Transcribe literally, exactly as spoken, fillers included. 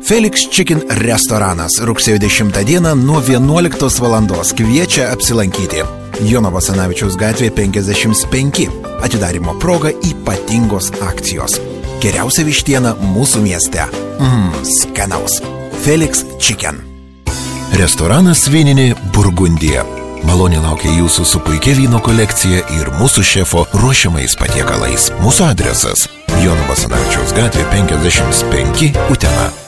Felix Chicken restoranas rugsėjo dešimtą dieną nuo vienuoliktos valandos kviečia apsilankyti. Jono Basanavičiaus gatvė penkiasdešimt penki. Atidarymo proga ypatingos akcijos. Geriausia vištiena mūsų mieste. Mmm, skanaus. Felix Chicken. Restoranas Vyninė Burgundija. Maloniai laukia jūsų su puikia vyno kolekcija ir mūsų šefo ruošiamais patiekalais. Mūsų adresas Jono Basanavičiaus gatvė penkiasdešimt penki Utena.